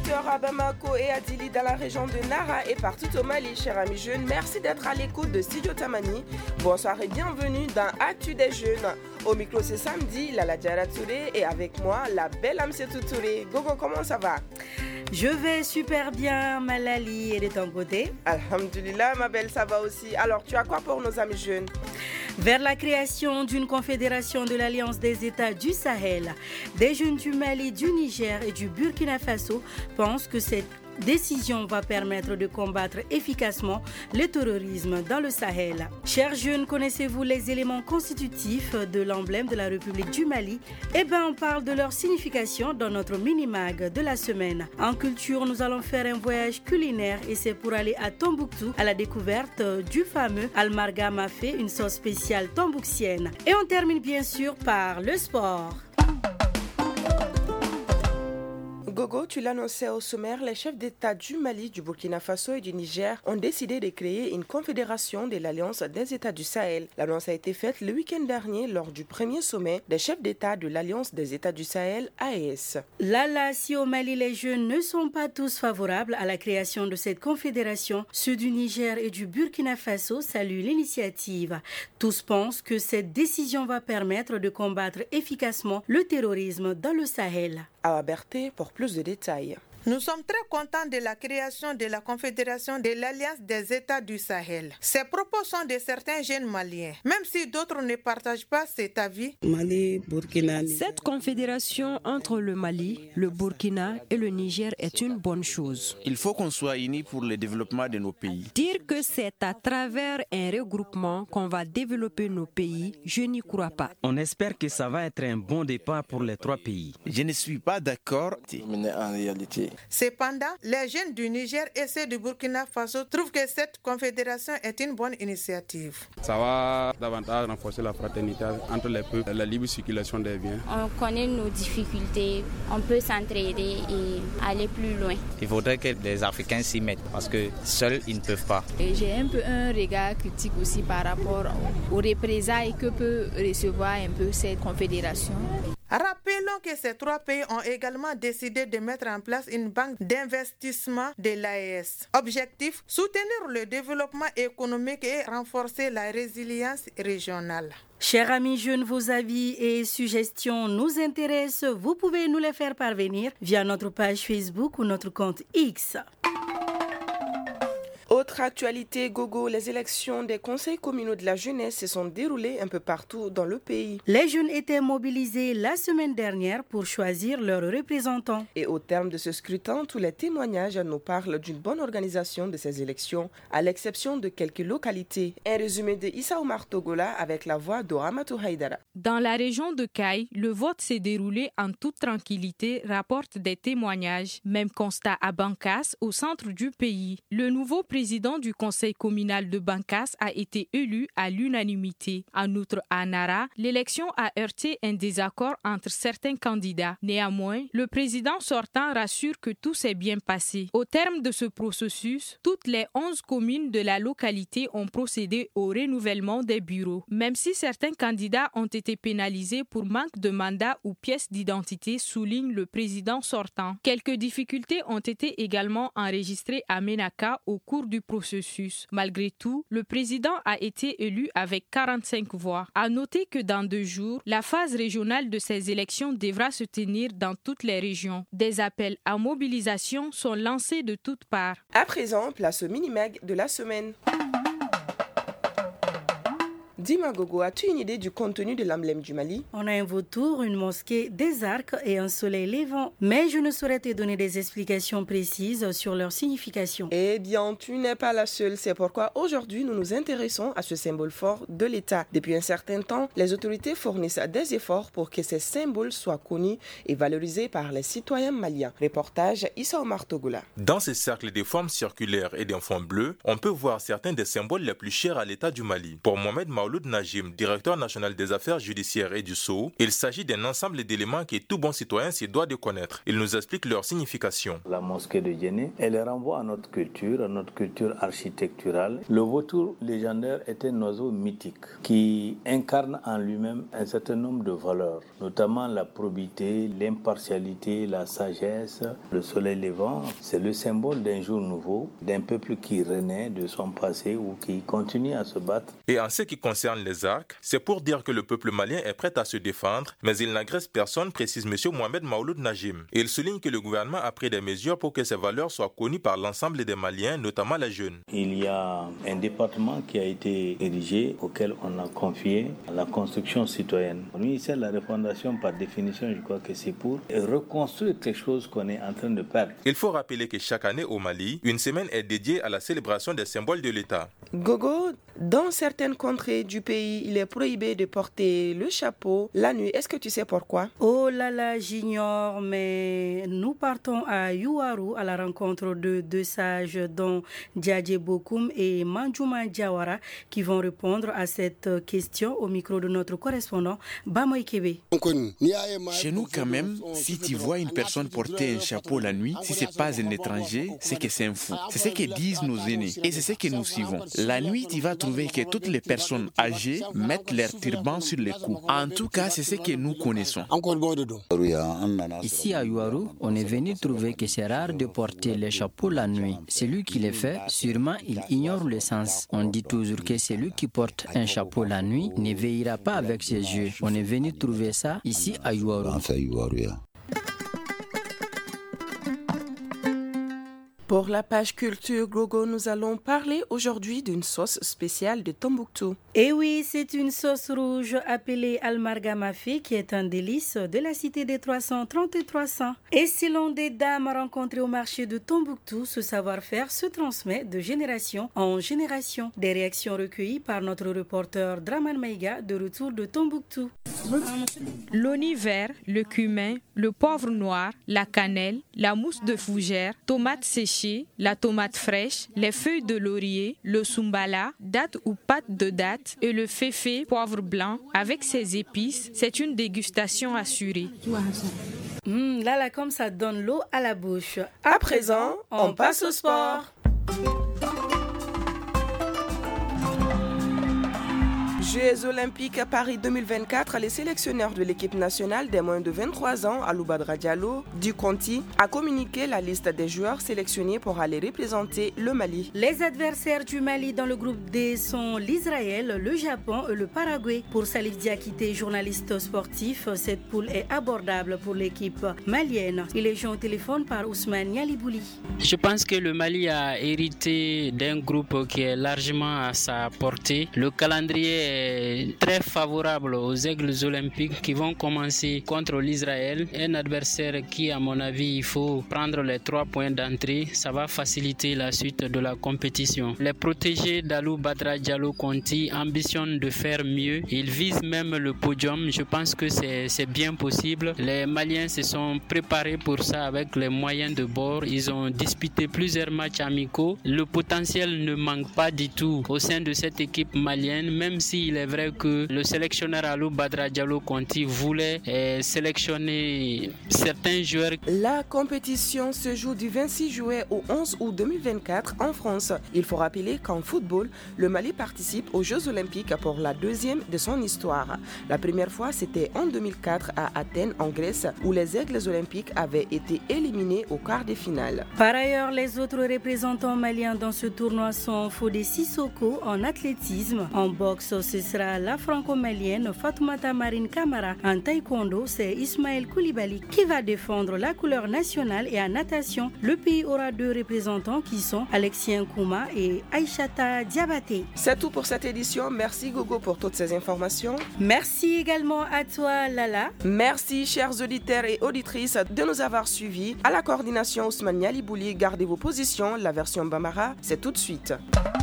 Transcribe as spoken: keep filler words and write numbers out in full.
dix-sept heures à Bamako et à Dili dans la région de Nara et partout au Mali. Chers amis jeunes, merci d'être à l'écoute de Studio Tamani. Bonsoir et bienvenue dans Actu des jeunes. Au micro c'est samedi, Lala Diara Touré et avec moi la belle Amsetou Touré. Gogo, comment ça va? Je vais super bien, Malali, et de ton côté? Alhamdulillah, ma belle, ça va aussi. Alors, tu as quoi pour nos amis jeunes? Vers la création d'une confédération de l'Alliance des États du Sahel, des jeunes du Mali, du Niger et du Burkina Faso pensent que cette décision va permettre de combattre efficacement le terrorisme dans le Sahel. Chers jeunes, connaissez-vous les éléments constitutifs de l'emblème de la République du Mali? Eh bien, on parle de leur signification dans notre mini-mag de la semaine. En culture, nous allons faire un voyage culinaire et c'est pour aller à Tombouctou à la découverte du fameux Almarga Mafé, une sauce spéciale tombouctienne. Et on termine bien sûr par le sport. Gogo, tu l'annonçais au sommaire, les chefs d'État du Mali, du Burkina Faso et du Niger ont décidé de créer une confédération de l'Alliance des États du Sahel. L'annonce a été faite le week-end dernier lors du premier sommet des chefs d'État de l'Alliance des États du Sahel, A E S. Là, là, si au Mali les jeunes ne sont pas tous favorables à la création de cette confédération, ceux du Niger et du Burkina Faso saluent l'initiative. Tous pensent que cette décision va permettre de combattre efficacement le terrorisme dans le Sahel. Awa Berté pour plus de détails. Nous sommes très contents de la création de la Confédération de l'Alliance des États du Sahel. Ces propos sont de certains jeunes maliens, même si d'autres ne partagent pas cet avis. Mali, Burkina, Cette confédération entre le Mali, le Burkina et le Niger est une bonne chose. Il faut qu'on soit unis pour le développement de nos pays. Dire que c'est à travers un regroupement qu'on va développer nos pays, je n'y crois pas. On espère que ça va être un bon départ pour les trois pays. Je ne suis pas d'accord. En réalité. Cependant, les jeunes du Niger et ceux du Burkina Faso trouvent que cette confédération est une bonne initiative. Ça va davantage renforcer la fraternité entre les peuples, la libre circulation des biens. On connaît nos difficultés, on peut s'entraider et aller plus loin. Il faudrait que les Africains s'y mettent parce que seuls ils ne peuvent pas. Et j'ai un peu un regard critique aussi par rapport aux représailles que peut recevoir un peu cette confédération. Rappelons que ces trois pays ont également décidé de mettre en place une banque d'investissement de l'A E S. Objectif, soutenir le développement économique et renforcer la résilience régionale. Chers amis jeunes, vos avis et suggestions nous intéressent. Vous pouvez nous les faire parvenir via notre page Facebook ou notre compte X. Autre actualité, Gogo, les élections des conseils communaux de la jeunesse se sont déroulées un peu partout dans le pays. Les jeunes étaient mobilisés la semaine dernière pour choisir leurs représentants. Et au terme de ce scrutin, tous les témoignages nous parlent d'une bonne organisation de ces élections, à l'exception de quelques localités. Un résumé de Issa Omar Togola avec la voix d'Ohamatou Haïdara. Dans la région de Kaï, le vote s'est déroulé en toute tranquillité, rapportent des témoignages. Même constat à Bankas, au centre du pays. Le nouveau président Le président du conseil communal de Bankas a été élu à l'unanimité. En outre, à Nara, l'élection a heurté un désaccord entre certains candidats. Néanmoins, le président sortant rassure que tout s'est bien passé. Au terme de ce processus, toutes les onze communes de la localité ont procédé au renouvellement des bureaux. Même si certains candidats ont été pénalisés pour manque de mandat ou pièces d'identité, souligne le président sortant. Quelques difficultés ont été également enregistrées à Ménaka au cours du processus. Malgré tout, le président a été élu avec quarante-cinq voix. À noter que dans deux jours, la phase régionale de ces élections devra se tenir dans toutes les régions. Des appels à mobilisation sont lancés de toutes parts. À présent, place au mini-mag de la semaine. Dis-moi Gogo, as-tu une idée du contenu de l'emblème du Mali? On a un vautour, une mosquée, des arcs et un soleil levant. Mais je ne saurais te donner des explications précises sur leur signification. Eh bien, tu n'es pas la seule. C'est pourquoi aujourd'hui, nous nous intéressons à ce symbole fort de l'État. Depuis un certain temps, les autorités fournissent des efforts pour que ces symboles soient connus et valorisés par les citoyens maliens. Reportage Issa Omar Togola. Dans ces cercles de formes circulaires et d'un fond bleu, on peut voir certains des symboles les plus chers à l'État du Mali. Pour Mohamed Maoulou, Maouloud Najim, directeur national des affaires judiciaires et du S O U, il s'agit d'un ensemble d'éléments que tout bon citoyen se doit de connaître. Il nous explique leur signification. La mosquée de Djenné, elle renvoie à notre culture, à notre culture architecturale. Le vautour légendaire est un oiseau mythique qui incarne en lui-même un certain nombre de valeurs, notamment la probité, l'impartialité, la sagesse. Le soleil levant, c'est le symbole d'un jour nouveau, d'un peuple qui renaît de son passé ou qui continue à se battre. Et en ce qui concerne les arcs, c'est pour dire que le peuple malien est prêt à se défendre, mais il n'agresse personne, précise M. Mohamed Maouloud Najim. Et il souligne que le gouvernement a pris des mesures pour que ces valeurs soient connues par l'ensemble des Maliens, notamment les jeunes. Il y a un département qui a été érigé, auquel on a confié la construction citoyenne. Le ministère de la refondation, par définition, je crois que c'est pour reconstruire quelque chose qu'on est en train de perdre. Il faut rappeler que chaque année au Mali, une semaine est dédiée à la célébration des symboles de l'État. Gogo, dans certaines contrées du pays, il est prohibé de porter le chapeau la nuit. Est-ce que tu sais pourquoi? Oh là là, j'ignore, mais nous partons à Yuwaru à la rencontre de deux sages dont Djadje Bokoum et Manjouma Diawara qui vont répondre à cette question au micro de notre correspondant Bamoy Kébé. Chez nous quand même, si tu vois une personne porter un chapeau la nuit, si ce n'est pas un étranger, c'est que c'est un fou. C'est ce que disent nos aînés et c'est ce que nous suivons. La nuit, tu vas trouver que toutes les personnes âgées mettent leur turban sur les cous. En tout cas, c'est ce que nous connaissons. Ici à Yuwaru, on est venu trouver que c'est rare de porter les chapeaux la nuit. Celui qui les fait, sûrement, il ignore le sens. On dit toujours que celui qui porte un chapeau la nuit ne veillera pas avec ses yeux. On est venu trouver ça ici à Yuwaru. Pour la page culture Gogo, nous allons parler aujourd'hui d'une sauce spéciale de Tombouctou. Et oui, c'est une sauce rouge appelée almargamafé qui est un délice de la cité des trois cent trente et trois cents. Et selon des dames rencontrées au marché de Tombouctou, ce savoir-faire se transmet de génération en génération. Des réactions recueillies par notre reporter Draman Maïga de retour de Tombouctou. L'oignon vert, le cumin, le poivre noir, la cannelle, la mousse de fougère, tomates séchées, la tomate fraîche, les feuilles de laurier, le sumbala, date ou pâte de date et le féfé, poivre blanc avec ses épices, c'est une dégustation assurée. Mmh, là, là, comme ça donne l'eau à la bouche. À présent, on passe au sport. Jeux olympiques à Paris deux mille vingt-quatre, les sélectionneurs de l'équipe nationale des moins de vingt-trois ans, Aloubadra Diallo, du Conti, a communiqué la liste des joueurs sélectionnés pour aller représenter le Mali. Les adversaires du Mali dans le groupe D sont l'Israël, le Japon et le Paraguay. Pour Salif Diakité, journaliste sportif, cette poule est abordable pour l'équipe malienne. Il est joint au téléphone par Ousmane Yalibouli. Je pense que le Mali a hérité d'un groupe qui est largement à sa portée. Le calendrier est très favorable aux aigles olympiques qui vont commencer contre l'Israël, un adversaire qui, à mon avis, il faut prendre les trois points d'entrée. Ça va faciliter la suite de la compétition. Les protégés d'Aloubadra Diallo Conti ambitionnent de faire mieux. Ils visent même le podium. Je pense que c'est, c'est bien possible. Les Maliens se sont préparés pour ça avec les moyens de bord. Ils ont disputé plusieurs matchs amicaux. Le potentiel ne manque pas du tout au sein de cette équipe malienne, même si il est vrai que le sélectionneur Aloubadra Diallo Conti voulait eh, sélectionner certains joueurs. La compétition se joue du vingt-six juillet au onze août deux mille vingt-quatre en France. Il faut rappeler qu'en football, le Mali participe aux Jeux olympiques pour la deuxième de son histoire. La première fois, c'était en deux mille quatre à Athènes, en Grèce, où les aigles olympiques avaient été éliminés au quart de finale. Par ailleurs, les autres représentants maliens dans ce tournoi sont Fodé Sissoko en athlétisme, en boxe, ce sera la franco-malienne Fatoumata Marine Camara. En taekwondo, c'est Ismaël Koulibaly qui va défendre la couleur nationale et en natation, le pays aura deux représentants qui sont Alexien Kouma et Aïchata Diabaté. C'est tout pour cette édition. Merci Gogo pour toutes ces informations. Merci également à toi Lala. Merci chers auditeurs et auditrices de nous avoir suivis. À la coordination Ousmane Yalibouli, gardez vos positions. La version Bambara, c'est tout de suite.